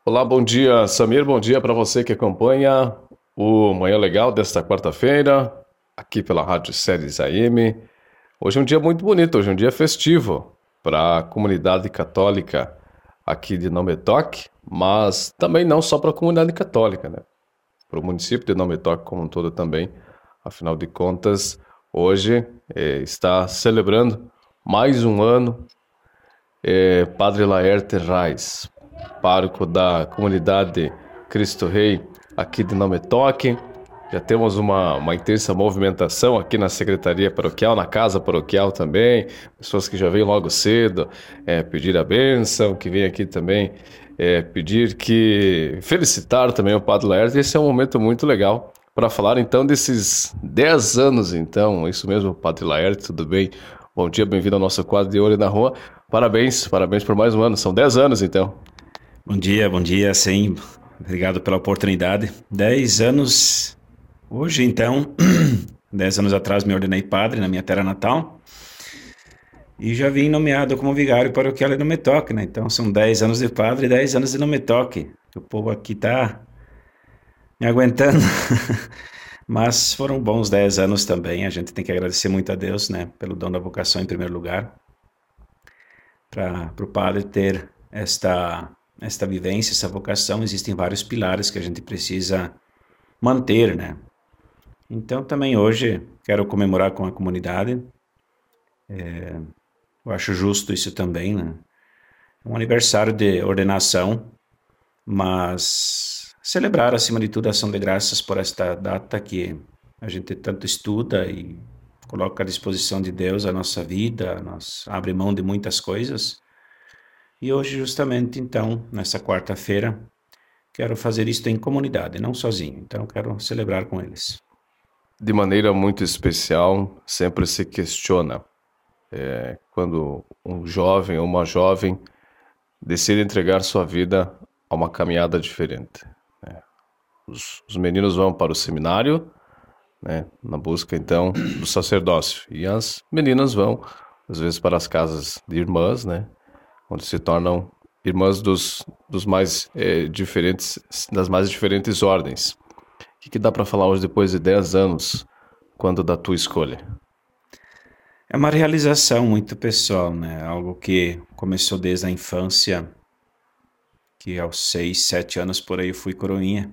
Olá, bom dia, Samir. Bom dia para você que acompanha o Manhã Legal desta quarta-feira, aqui pela Rádio Séries AM. Hoje é um dia muito bonito, hoje é um dia festivo para a comunidade católica aqui de Nome Toque, mas também não só para a comunidade católica, né? Para o município de Nome Toque como um todo também. Afinal de contas, hoje está celebrando mais um ano Padre Laerte Reis, pároco da comunidade Cristo Rei aqui de Nome Toque. Já temos uma intensa movimentação aqui na Secretaria Paroquial, na Casa Paroquial também. Pessoas que já vêm logo cedo pedir a bênção, que vêm aqui também felicitar também o Padre Laerte. Esse é um momento muito legal para falar então desses 10 anos então. Isso mesmo, Padre Laerte, tudo bem? Bom dia, bem-vindo ao nosso quadro de Olho na Rua. Parabéns por mais um ano. São 10 anos então. Bom dia, sim. Obrigado pela oportunidade. 10 anos, hoje então, 10 anos atrás me ordenei padre na minha terra natal e já vim nomeado como vigário paroquial em Nome Toque, né? Então são 10 anos de padre e 10 anos de Nome Toque. O povo aqui tá me aguentando, mas foram bons 10 anos também. A gente tem que agradecer muito a Deus, né? Pelo dom da vocação em primeiro lugar, para o padre ter esta vivência, essa vocação. Existem vários pilares que a gente precisa manter, né? Então, também hoje quero comemorar com a comunidade. Eu acho justo isso também, né? Um aniversário de ordenação, mas celebrar, acima de tudo, a ação de graças por esta data que a gente tanto estuda e coloca à disposição de Deus a nossa vida, nós abre mão de muitas coisas. E hoje, justamente, então, nessa quarta-feira, quero fazer isto em comunidade, não sozinho. Então, quero celebrar com eles. De maneira muito especial, sempre se questiona quando um jovem ou uma jovem decide entregar sua vida a uma caminhada diferente. Os meninos vão para o seminário, né, na busca, então, do sacerdócio. E as meninas vão, às vezes, para as casas de irmãs, né, onde se tornam irmãs dos mais diferentes, das mais diferentes ordens. O que dá para falar hoje, depois de 10 anos, quando da tua escolha? É uma realização muito pessoal, né? Algo que começou desde a infância, que aos 6, 7 anos por aí eu fui coroinha.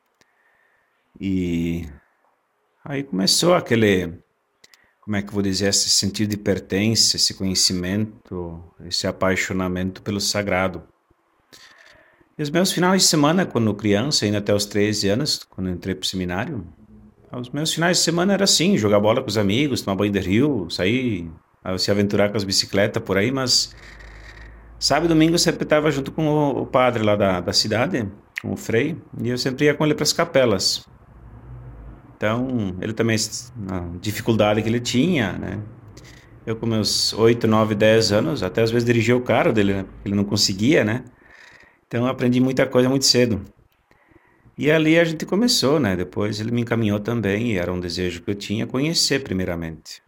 E aí começou aquele, como é que eu vou dizer, esse sentido de pertença, esse conhecimento, esse apaixonamento pelo sagrado. E os meus finais de semana, quando criança, ainda até os 13 anos, quando eu entrei pro seminário, os meus finais de semana era assim, jogar bola com os amigos, tomar banho de rio, sair, se aventurar com as bicicletas por aí, mas sábado e domingo eu sempre estava junto com o padre lá da cidade, com o Frei, e eu sempre ia com ele para as capelas. Então, ele também, a dificuldade que ele tinha, né? Eu com meus 8, 9, 10 anos, até às vezes dirigia o carro dele, né? Ele não conseguia, né? Então, eu aprendi muita coisa muito cedo. E ali a gente começou, né? Depois ele me encaminhou também, e era um desejo que eu tinha, conhecer primeiramente.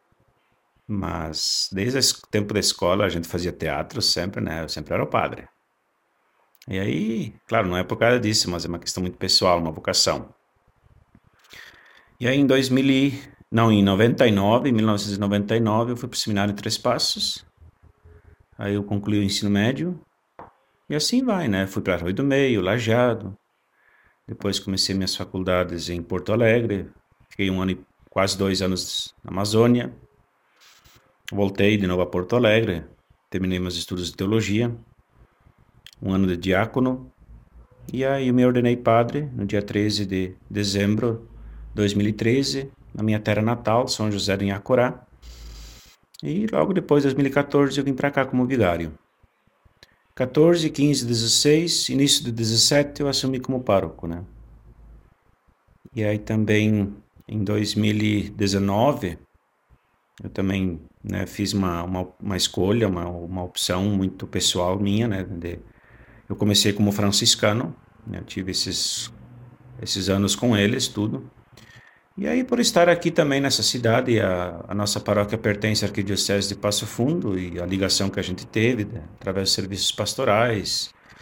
Mas desde o tempo da escola a gente fazia teatro sempre, né? Eu sempre era o padre. E aí, claro, não é por causa disso, mas é uma questão muito pessoal, uma vocação. E aí em 99, em 1999, eu fui para o seminário Três Passos. Aí eu concluí o ensino médio. E assim vai, né? Fui para Arroio do Meio, Lajeado. Depois comecei minhas faculdades em Porto Alegre. Fiquei um ano e quase 2 anos na Amazônia. Voltei de novo a Porto Alegre. Terminei meus estudos de teologia. Um ano de diácono. E aí eu me ordenei padre no dia 13 de dezembro de 2013, na minha terra natal, São José do Inhacorá. E logo depois, em 2014, eu vim para cá como vigário. 14, 15, 16, início de 17 eu assumi como pároco, né? E aí também em 2019 eu também, né, fiz uma escolha, uma opção muito pessoal minha, né? Eu comecei como franciscano, né? Eu tive esses anos com eles, tudo. E aí, por estar aqui também nessa cidade, a nossa paróquia pertence à Arquidiocese de Passo Fundo, e a ligação que a gente teve, né, através dos serviços pastorais,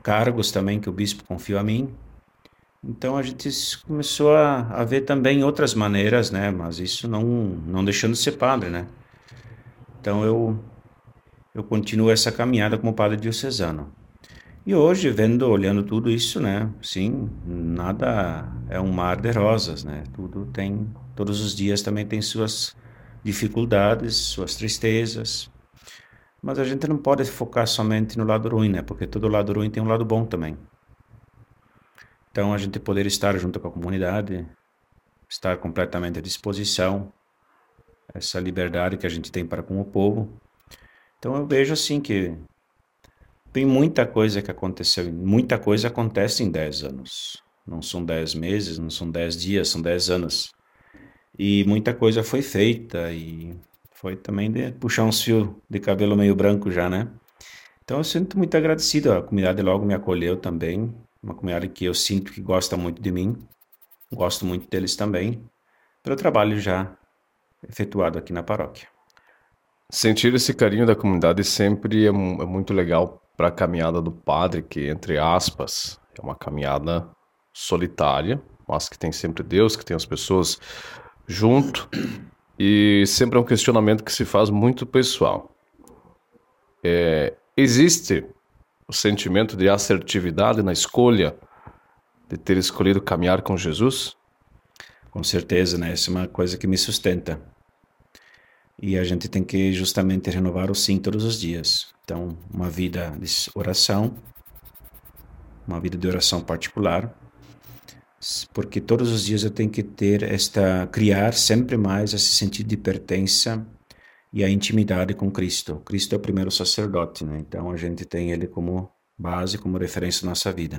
cargos também que o bispo confiou a mim. Então a gente começou a ver também outras maneiras, né? Mas isso não deixando de ser padre, né? Então eu continuo essa caminhada como padre diocesano. E hoje, olhando tudo isso, né? Sim, nada é um mar de rosas, né? Todos os dias também tem suas dificuldades, suas tristezas. Mas a gente não pode focar somente no lado ruim, né? Porque todo lado ruim tem um lado bom também. Então, a gente poder estar junto com a comunidade, estar completamente à disposição, essa liberdade que a gente tem para com o povo. Então, eu vejo assim que tem muita coisa que aconteceu, muita coisa acontece em 10 anos. Não são 10 meses, não são 10 dias, são 10 anos. E muita coisa foi feita e foi também de puxar uns fios de cabelo meio branco já, né? Então eu sinto muito agradecido, a comunidade logo me acolheu também, uma comunidade que eu sinto que gosta muito de mim, gosto muito deles também, pelo trabalho já efetuado aqui na paróquia. Sentir esse carinho da comunidade sempre é muito legal para a caminhada do padre, que, entre aspas, é uma caminhada solitária, mas que tem sempre Deus, que tem as pessoas junto, e sempre é um questionamento que se faz muito pessoal. Existe o sentimento de assertividade na escolha de ter escolhido caminhar com Jesus? Com certeza, né? Essa é uma coisa que me sustenta. E a gente tem que justamente renovar o sim todos os dias. Então, uma vida de oração, uma vida de oração particular, porque todos os dias eu tenho que criar sempre mais esse sentido de pertença e a intimidade com Cristo. Cristo é o primeiro sacerdote, né? Então a gente tem ele como base, como referência na nossa vida.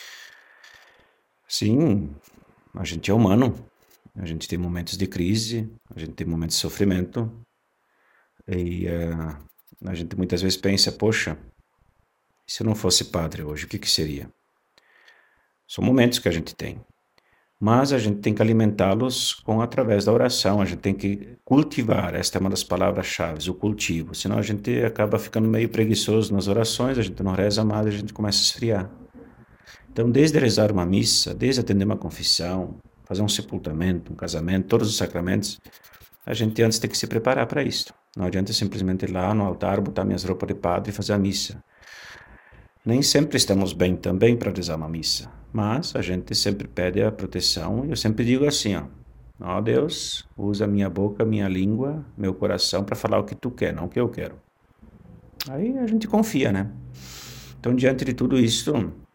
Sim, a gente é humano, a gente tem momentos de crise, a gente tem momentos de sofrimento, e a gente muitas vezes pensa, poxa, se eu não fosse padre hoje, o que seria? São momentos que a gente tem. Mas a gente tem que alimentá-los através da oração, a gente tem que cultivar, esta é uma das palavras-chave, o cultivo, senão a gente acaba ficando meio preguiçoso nas orações, a gente não reza mais, a gente começa a esfriar. Então, desde rezar uma missa, desde atender uma confissão, fazer um sepultamento, um casamento, todos os sacramentos, a gente antes tem que se preparar para isso. Não adianta simplesmente ir lá no altar, botar minhas roupas de padre e fazer a missa. Nem sempre estamos bem também para rezar uma missa, mas a gente sempre pede a proteção e eu sempre digo assim, ó Deus, usa minha boca, minha língua, meu coração para falar o que tu quer, não o que eu quero. Aí a gente confia, né? Então, diante de tudo isso,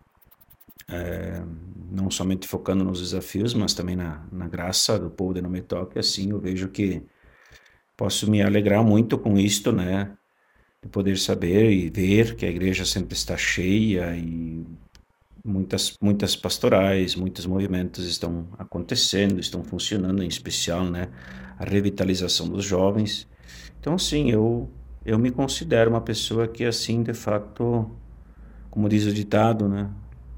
não somente focando nos desafios, mas também na graça do povo de Não Me Toque, assim, eu vejo que posso me alegrar muito com isto, né? De poder saber e ver que a igreja sempre está cheia e muitas pastorais, muitos movimentos estão acontecendo, estão funcionando, em especial, né, a revitalização dos jovens. Então, sim, eu me considero uma pessoa que, assim, de fato, como diz o ditado, né,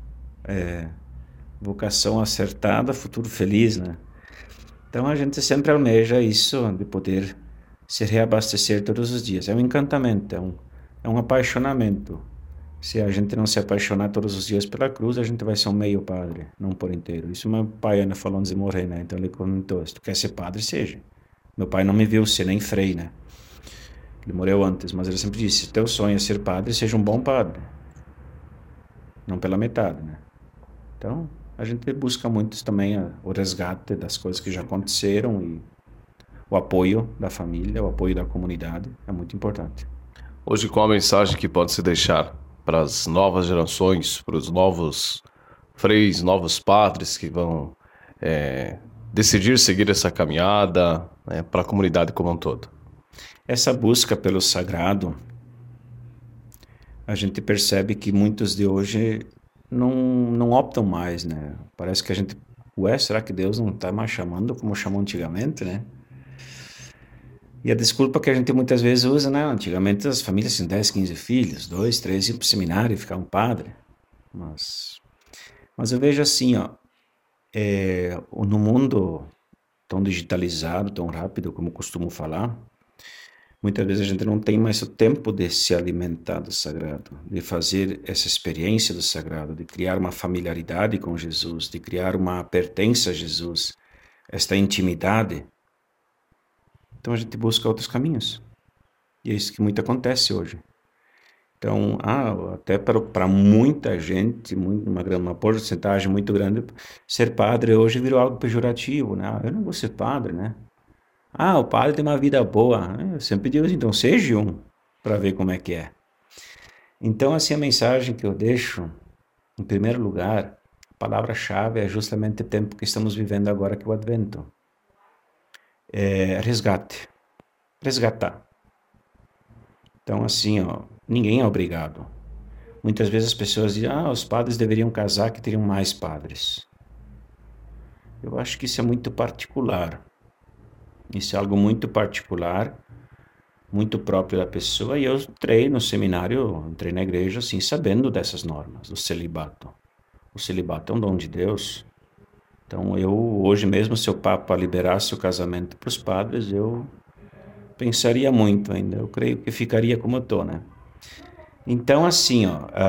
vocação acertada, futuro feliz, né? Então, a gente sempre almeja isso, de poder se reabastecer todos os dias. É um encantamento, é um apaixonamento. Se a gente não se apaixonar todos os dias pela cruz, a gente vai ser um meio padre, não por inteiro. Isso meu pai ainda falou antes de morrer, né? Então ele comentou, se tu quer ser padre, seja. Meu pai não me viu ser nem frei, né? Ele morreu antes, mas ele sempre disse, se teu sonho é ser padre, seja um bom padre. Não pela metade, né? Então, a gente busca muito também o resgate das coisas que já aconteceram e o apoio da família, o apoio da comunidade é muito importante. Hoje, qual a mensagem que pode se deixar para as novas gerações, para os novos freis, novos padres que vão decidir seguir essa caminhada, né, para a comunidade como um todo? Essa busca pelo sagrado, a gente percebe que muitos de hoje não optam mais, né? Parece que a gente, será que Deus não está mais chamando como chamou antigamente, né? E a desculpa que a gente muitas vezes usa, né? Antigamente as famílias tinham 10, 15 filhos, 2, 3 iam para o seminário e ficavam padre. Mas eu vejo assim, no mundo tão digitalizado, tão rápido, como costumo falar, Muitas vezes a gente não tem mais o tempo de se alimentar do sagrado, de fazer essa experiência do sagrado, de criar uma familiaridade com Jesus, de criar uma pertença a Jesus, esta intimidade. Então a gente busca outros caminhos. E é isso que muito acontece hoje. Então, até para muita gente, uma porcentagem muito grande, ser padre hoje virou algo pejorativo, né? Eu não vou ser padre, né? O padre tem uma vida boa. Eu sempre digo assim, então seja um, para ver como é que é. Então, assim, a mensagem que eu deixo, em primeiro lugar, a palavra-chave é justamente o tempo que estamos vivendo agora, que é o Advento. É resgate. Resgatar. Então, assim, ninguém é obrigado. Muitas vezes as pessoas dizem, os padres deveriam casar, que teriam mais padres. Eu acho que isso é muito particular. Isso é algo muito particular, muito próprio da pessoa. E eu entrei no seminário, entrei na igreja, assim, sabendo dessas normas, do celibato. O celibato é um dom de Deus. Então, hoje mesmo, se o Papa liberasse o casamento para os padres, eu pensaria muito ainda. Eu creio que ficaria como eu estou, né? Então, assim,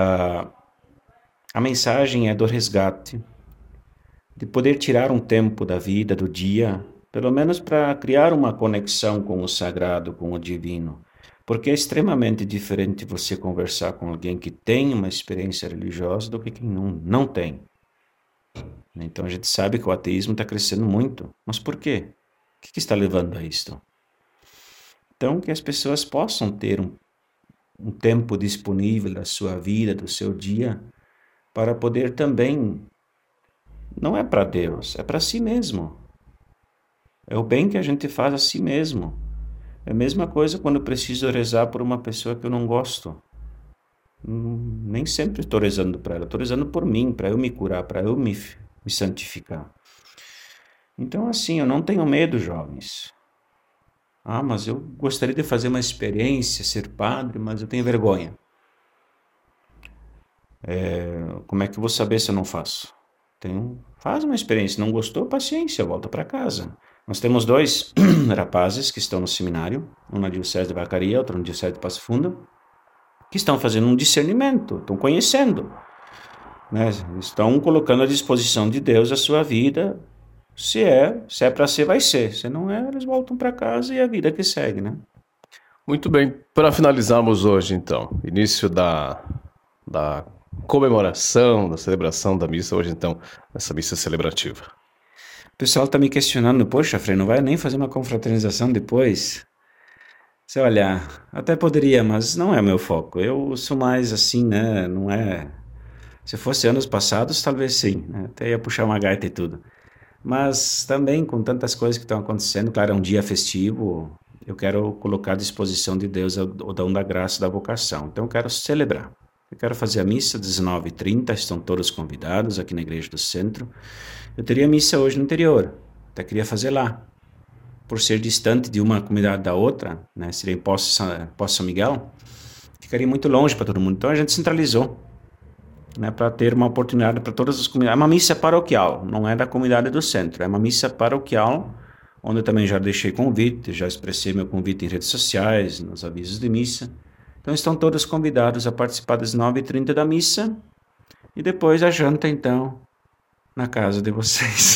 a mensagem é do resgate, de poder tirar um tempo da vida, do dia, pelo menos para criar uma conexão com o sagrado, com o divino. Porque é extremamente diferente você conversar com alguém que tem uma experiência religiosa do que quem não tem. Então a gente sabe que o ateísmo está crescendo muito. Mas por quê? O que está levando a isto? Então, que as pessoas possam ter um tempo disponível da sua vida, do seu dia, para poder também, não é para Deus, é para si mesmo. É o bem que a gente faz a si mesmo. É a mesma coisa quando eu preciso rezar por uma pessoa que eu não gosto. Nem sempre estou rezando para ela, estou rezando por mim, para eu me curar, para eu me santificar. Então, assim, eu não tenho medo, jovens. Mas eu gostaria de fazer uma experiência, ser padre, mas eu tenho vergonha. Como é que eu vou saber se eu não faço? Faz uma experiência, não gostou, paciência, volta para casa. Nós temos 2 rapazes que estão no seminário, um na Diocese de Vacaria, outro na Diocese de Passo Fundo, que estão fazendo um discernimento, estão conhecendo, né? Estão colocando à disposição de Deus a sua vida. Se é para ser, vai ser. Se não é, eles voltam para casa e a vida que segue, né? Muito bem. Para finalizarmos hoje, então, início da comemoração, da celebração da missa, hoje, então, essa missa celebrativa. O pessoal está me questionando, poxa, Frei, não vai nem fazer uma confraternização depois? Se olhar, até poderia, mas não é meu foco. Eu sou mais assim, né? Não é... Se fosse anos passados, talvez sim, né? Até ia puxar uma gaita e tudo. Mas também com tantas coisas que estão acontecendo, claro, é um dia festivo, eu quero colocar à disposição de Deus o dom da graça da vocação. Então eu quero celebrar. Eu quero fazer a missa às 19h30, estão todos convidados aqui na Igreja do Centro. Eu teria missa hoje no interior, até queria fazer lá. Por ser distante de uma comunidade da outra, né, seria em Poço São Miguel, ficaria muito longe para todo mundo. Então a gente centralizou, né, para ter uma oportunidade para todas as comunidades. É uma missa paroquial, não é da comunidade do centro, é uma missa paroquial, onde eu também já deixei convite, já expressei meu convite em redes sociais, nos avisos de missa. Então estão todos convidados a participar das 9h30 da missa e depois a janta, então, na casa de vocês.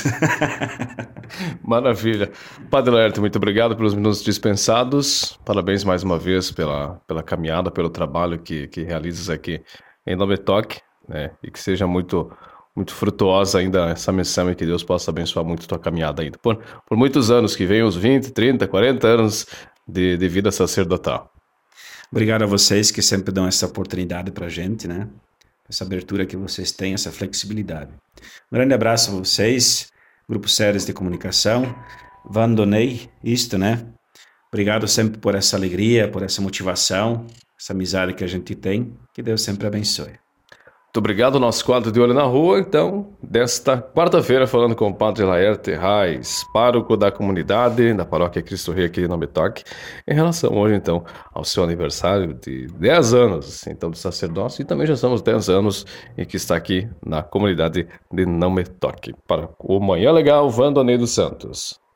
Maravilha. Padre Laerte, muito obrigado pelos minutos dispensados. Parabéns mais uma vez pela caminhada, pelo trabalho que realizas aqui em Nometok, né? E que seja muito, muito frutuosa ainda essa missão e que Deus possa abençoar muito a tua caminhada ainda. Por muitos anos, que venham os 20, 30, 40 anos de vida sacerdotal. Obrigado a vocês que sempre dão essa oportunidade para a gente, né? Essa abertura que vocês têm, essa flexibilidade. Um grande abraço a vocês, Grupo Séries de Comunicação. Abandonei isto, né? Obrigado sempre por essa alegria, por essa motivação, essa amizade que a gente tem. Que Deus sempre abençoe. Muito obrigado, nosso quadro de Olho na Rua, então, desta quarta-feira, falando com o Padre Laerte Reis, pároco da comunidade, da Paróquia Cristo Rei aqui em Nometok, em relação hoje, então, ao seu aniversário de 10 anos, então, de sacerdócio, e também já somos 10 anos em que está aqui na comunidade de Nometok. Para o Manhã Legal, Vandoinei dos Santos.